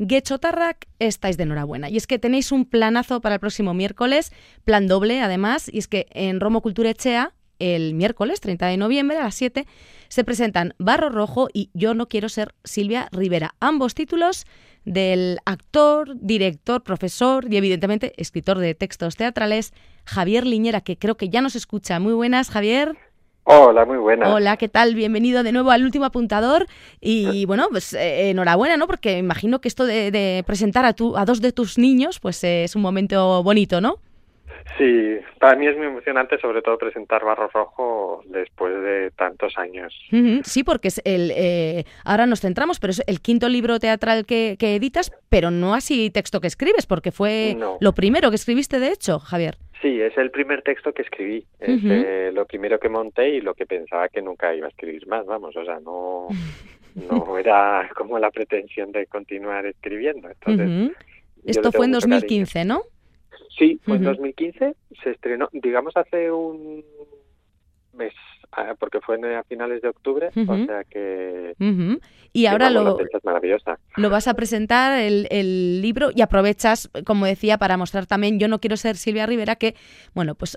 Getxotarrak estáis de enhorabuena. Y es que tenéis un planazo para el próximo miércoles, plan doble además, y es que en Romo Kulturetxea, el miércoles 30 de noviembre a las 7, se presentan Barro Rojo y Yo no quiero ser Silvia Rivera. Ambos títulos del actor, director, profesor y evidentemente escritor de textos teatrales, Javier Liñera, que creo que ya nos escucha. Muy buenas, Javier. Hola, muy buenas. Hola, ¿qué tal? Bienvenido de nuevo al Último Apuntador y bueno, pues enhorabuena, ¿no? Porque imagino que esto de presentar a dos de tus niños, pues es un momento bonito, ¿no? Sí, para mí es muy emocionante, sobre todo presentar Barro Rojo después de tantos años. Sí, porque es ahora nos centramos, pero es el quinto libro teatral que editas, pero no así texto que escribes, porque fue No. lo primero que escribiste, de hecho, Javier. Sí, es el primer texto que escribí, es lo primero que monté y lo que pensaba que nunca iba a escribir más, vamos, o sea, no era como la pretensión de continuar escribiendo, entonces yo Esto le fue tengo en mucho cariño. 2015, ¿no? Sí, fue en 2015, se estrenó, digamos, hace un mes, porque fue a finales de octubre, o sea que Y ahora vamos, la fecha es maravillosa. lo vas a presentar el libro y aprovechas, como decía, para mostrar también Yo no quiero ser Silvia Rivera, que, bueno, pues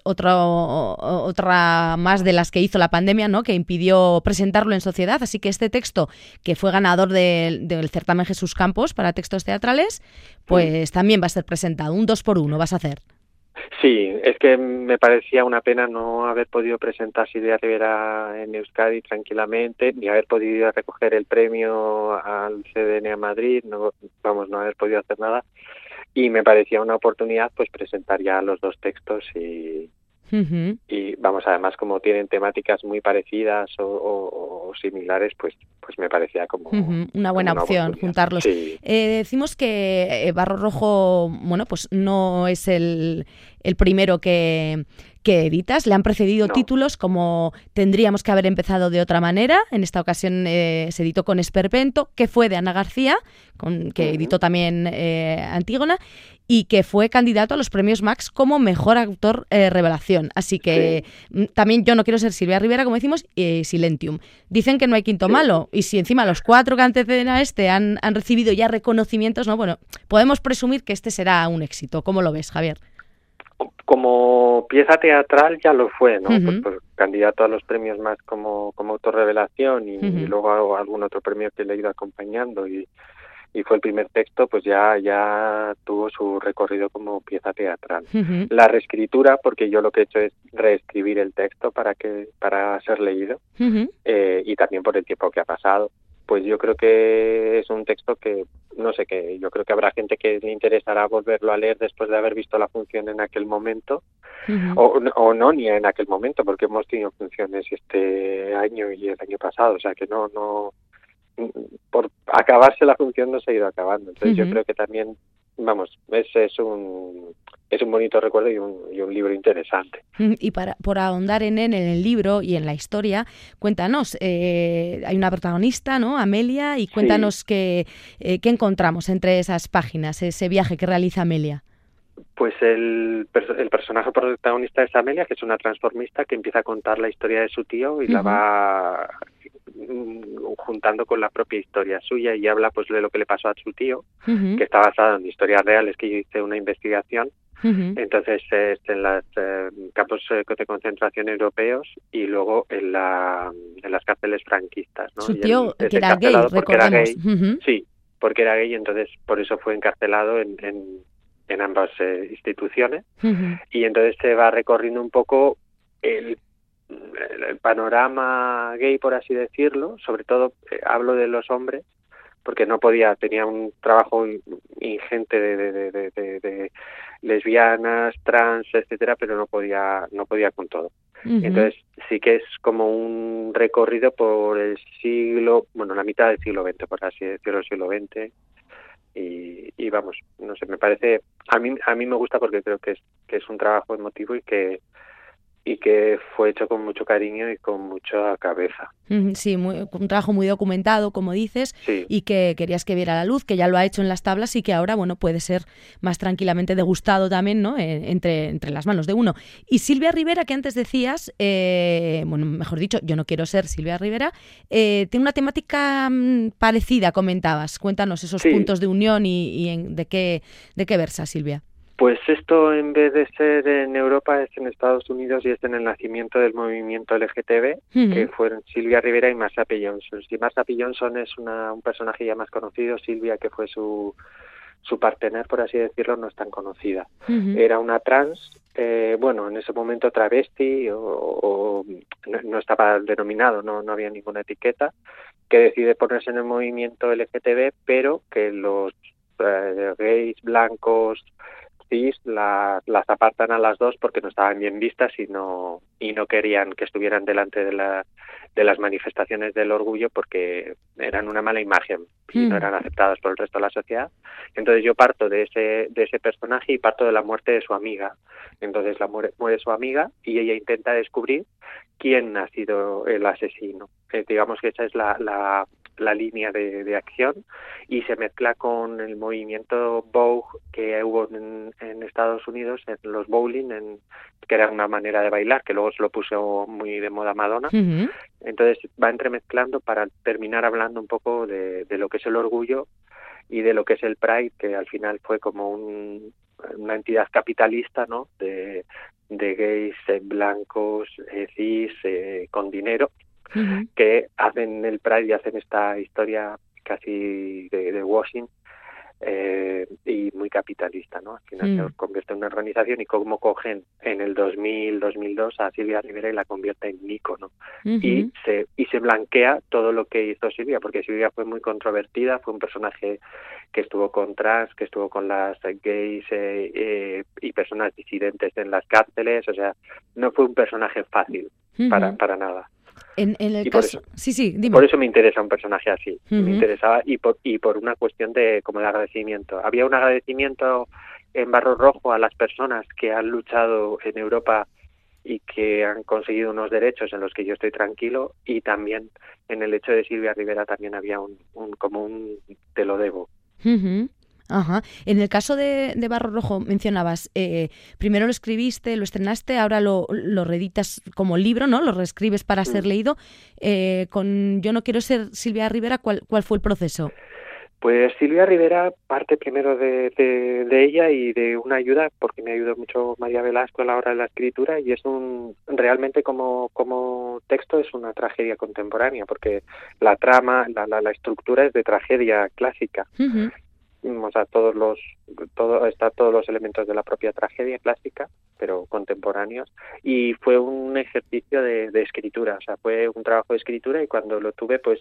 otra más de las que hizo la pandemia, ¿no? Que impidió presentarlo en sociedad. Así que este texto, que fue ganador del certamen Jesús Campos para textos teatrales, pues también va a ser presentado. Un 2x1 vas a hacer. Sí, es que me parecía una pena no haber podido presentar Silvia Rivera en Euskadi tranquilamente, ni haber podido recoger el premio al CDN a Madrid, no haber podido hacer nada. Y me parecía una oportunidad pues presentar ya los dos textos y vamos, además como tienen temáticas muy parecidas o similares, pues me parecía como una buena opción juntarlos. Sí. Decimos que Barro Rojo, bueno, pues no es el primero que editas. Le han precedido títulos como Tendríamos que haber empezado de otra manera. En esta ocasión se editó con Esperpento, que fue de Ana García, que editó también Antígona, y que fue candidato a los premios Max como mejor actor revelación. Así que también Yo no quiero ser Silvia Rivera, como decimos, y Silentium. Dicen que no hay quinto malo, y si encima los 4 que anteceden a este han recibido ya reconocimientos, ¿no? Bueno, podemos presumir que este será un éxito. ¿Cómo lo ves, Javier? Como pieza teatral ya lo fue, ¿no? Pues candidato a los premios más como autorrevelación y luego algún otro premio que le he ido acompañando y fue el primer texto, pues ya tuvo su recorrido como pieza teatral. La reescritura, porque yo lo que he hecho es reescribir el texto para ser leído y también por el tiempo que ha pasado. Pues yo creo que es un texto que, no sé, que yo creo que habrá gente que le interesará volverlo a leer después de haber visto la función en aquel momento, o no ni en aquel momento, porque hemos tenido funciones este año y el año pasado, o sea que no por acabarse la función no se ha ido acabando. Entonces yo creo que también, vamos, es un bonito recuerdo y un libro interesante. Y por ahondar en el libro y en la historia, cuéntanos, hay una protagonista, ¿no? Amelia, y cuéntanos qué encontramos entre esas páginas, ese viaje que realiza Amelia. Pues el personaje protagonista es Amelia, que es una transformista que empieza a contar la historia de su tío y la va juntando con la propia historia suya y habla pues de lo que le pasó a su tío, que está basado en historias reales, que yo hice una investigación. Entonces en los campos de concentración europeos y luego en las cárceles franquistas, ¿no? Su tío, que era gay, recordemos. Sí, porque era gay, entonces por eso fue encarcelado en ambas instituciones y entonces se va recorriendo un poco el panorama gay, por así decirlo. Sobre todo hablo de los hombres, porque tenía un trabajo ingente de lesbianas, trans, etcétera, pero no podía con todo. Entonces sí que es como un recorrido por el la mitad del siglo XX, por así decirlo, el siglo XX. Y vamos, no sé, me parece, a mí me gusta porque creo que es un trabajo emotivo y que y que fue hecho con mucho cariño y con mucha cabeza. Sí, un trabajo muy documentado, como dices, Sí. y que querías que viera la luz, que ya lo ha hecho en las tablas y que ahora, bueno, puede ser más tranquilamente degustado también, ¿no? Entre las manos de uno. Y Silvia Rivera, que antes decías, bueno, mejor dicho, yo no quiero ser Silvia Rivera, tiene una temática parecida, comentabas. Cuéntanos esos puntos de unión y de qué versa, Silvia. Pues esto, en vez de ser en Europa, es en Estados Unidos y es en el nacimiento del movimiento LGTB, que fueron Silvia Rivera y Marsha P. Johnson. Si Marsha P. Johnson es un personaje ya más conocido, Silvia, que fue su partener, por así decirlo, no es tan conocida. Era una trans, bueno, en ese momento travesti, o no estaba denominado, no había ninguna etiqueta, que decide ponerse en el movimiento LGTB, pero que los gays, blancos, cis, las apartan a las dos porque no estaban bien vistas y no querían que estuvieran delante de las manifestaciones del orgullo porque eran una mala imagen y no eran aceptadas por el resto de la sociedad. Entonces yo parto de ese personaje y parto de la muerte de su amiga. Entonces muere su amiga y ella intenta descubrir quién ha sido el asesino. Digamos que esa es la línea de acción, y se mezcla con el movimiento Vogue que hubo en Estados Unidos, en los bowling, que era una manera de bailar, que luego se lo puso muy de moda Madonna. Entonces va entremezclando para terminar hablando un poco de lo que es el orgullo y de lo que es el Pride, que al final fue como una entidad capitalista, ¿no? De gays, blancos, cis, con dinero, que hacen el Pride y hacen esta historia casi de washing, y muy capitalista, ¿no? Al final se convierte en una organización, y cómo cogen en el 2002 a Silvia Rivera y la convierte en ícono, y se blanquea todo lo que hizo Silvia, porque Silvia fue muy controvertida, fue un personaje que estuvo con trans, que estuvo con las gays y personas disidentes en las cárceles, o sea, no fue un personaje fácil para nada. En el caso... Sí, dime. Por eso me interesa un personaje así. Me interesaba, y por una cuestión de agradecimiento. Había un agradecimiento en Barro Rojo a las personas que han luchado en Europa y que han conseguido unos derechos en los que yo estoy tranquilo, y también en el hecho de Silvia Rivera también había un te lo debo. Ajá. En el caso de Barro Rojo mencionabas, primero lo escribiste, lo estrenaste, ahora lo reeditas como libro, ¿no? Lo reescribes para ser leído. Con Yo no quiero ser Silvia Rivera, ¿cuál fue el proceso? Pues Silvia Rivera parte primero de ella y de una ayuda, porque me ayudó mucho María Velasco a la hora de la escritura, y es realmente como texto es una tragedia contemporánea, porque la trama, la estructura es de tragedia clásica. O sea, todos los elementos de la propia tragedia clásica, pero contemporáneos, y fue un ejercicio de escritura, o sea, fue un trabajo de escritura, y cuando lo tuve, pues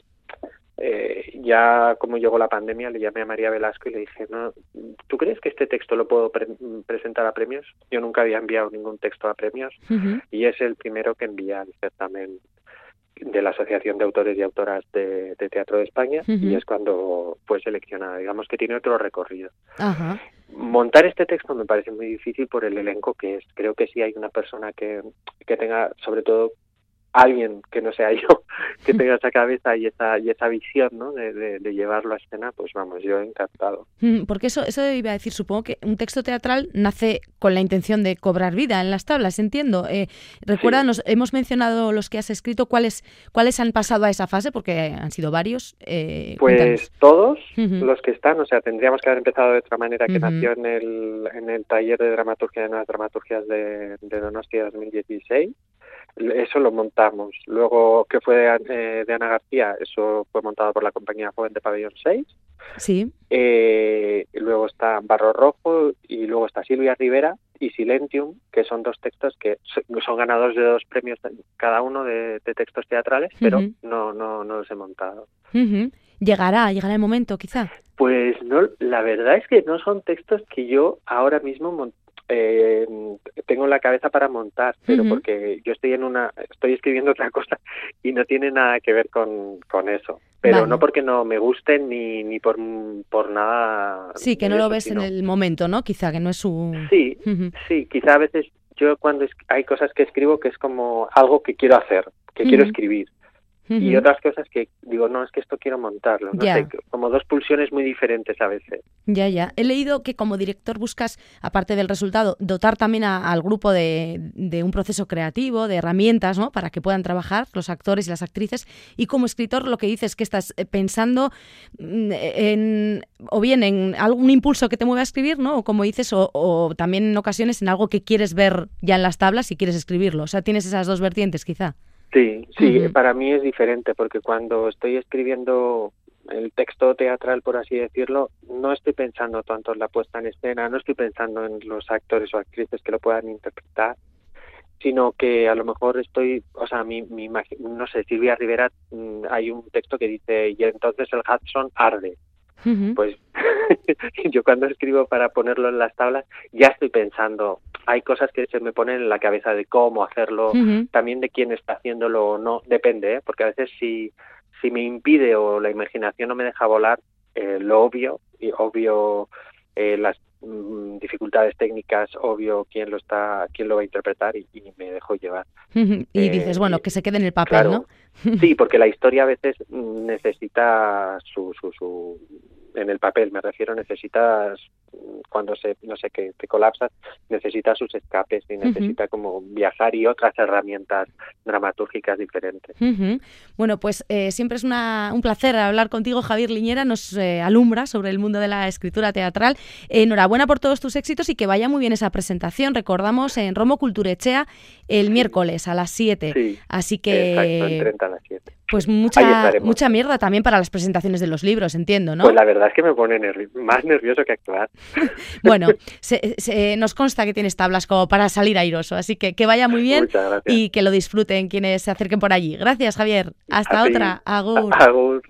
ya como llegó la pandemia, le llamé a María Velasco y le dije, no, ¿tú crees que este texto lo puedo presentar a premios? Yo nunca había enviado ningún texto a premios, y es el primero que envía al certamen de la Asociación de Autores y Autoras de Teatro de España, y es cuando fue seleccionada. Digamos que tiene otro recorrido. Montar este texto me parece muy difícil por el elenco que es. Creo que sí hay una persona que tenga, sobre todo alguien que no sea yo, que tenga esa cabeza y esa visión, ¿no? de llevarlo a escena, pues vamos, yo encantado. Porque eso iba a decir, supongo que un texto teatral nace con la intención de cobrar vida en las tablas, entiendo. Recuérdanos, hemos mencionado los que has escrito, ¿cuáles han pasado a esa fase? Porque han sido varios. Pues cuéntanos. todos los que están, o sea, tendríamos que haber empezado de otra manera, que nació en el taller de dramaturgia de nuevas dramaturgias de Donostia 2016. Eso lo montamos. Luego, que fue de Ana García, eso fue montado por la Compañía Joven de Pabellón 6. Sí. Luego está Barro Rojo, y luego está Silvia Rivera y Silentium, que son dos textos que son ganadores de 2 premios cada uno de textos teatrales, pero no los he montado. Llegará el momento, quizá. Pues no, la verdad es que no son textos que yo ahora mismo tengo en la cabeza para montar, pero porque yo estoy escribiendo otra cosa y no tiene nada que ver con eso, pero no porque no me gusten ni por nada. Sí, que no lo ves en el momento, ¿no? Quizá que no es su... Sí, quizá a veces yo cuando hay cosas que escribo que es como algo que quiero hacer, que quiero escribir. Y otras cosas que digo, no, es que esto quiero montarlo. No sé, como dos pulsiones muy diferentes a veces. Ya. He leído que como director buscas, aparte del resultado, dotar también al grupo de un proceso creativo, de herramientas, ¿no? Para que puedan trabajar los actores y las actrices. Y como escritor lo que dices es que estás pensando o bien en algún impulso que te mueva a escribir, ¿no? O como dices, o también en ocasiones en algo que quieres ver ya en las tablas y quieres escribirlo. O sea, tienes esas dos vertientes quizá. Sí, para mí es diferente porque cuando estoy escribiendo el texto teatral, por así decirlo, no estoy pensando tanto en la puesta en escena, no estoy pensando en los actores o actrices que lo puedan interpretar, sino que a lo mejor no sé, Silvia Rivera, hay un texto que dice, y entonces el Hudson arde. Pues yo cuando escribo para ponerlo en las tablas ya estoy pensando, hay cosas que se me ponen en la cabeza de cómo hacerlo, también de quién está haciéndolo o no, depende, porque a veces si me impide o la imaginación no me deja volar, lo obvio las dificultades técnicas, obvio quién lo va a interpretar y me dejo llevar. Y dices, bueno, que se quede en el papel, claro, ¿no? Sí, porque la historia a veces necesita su en el papel, me refiero, necesitas cuando que te colapsas, necesita sus escapes y necesita como viajar y otras herramientas dramatúrgicas diferentes. Bueno, pues siempre es un placer hablar contigo, Javier Liñera, nos alumbra sobre el mundo de la escritura teatral. Enhorabuena por todos tus éxitos y que vaya muy bien esa presentación. Recordamos en Romo Kulturetxea el miércoles a las 7. Sí, así que exacto, en 30 a las 7. Pues mucha mierda también para las presentaciones de los libros, entiendo, ¿no? Pues la verdad es que me pone más nervioso que actuar. Bueno, nos consta que tienes tablas como para salir airoso, así que vaya muy bien y que lo disfruten quienes se acerquen por allí. Gracias, Javier. Hasta otra. Agur. Agur.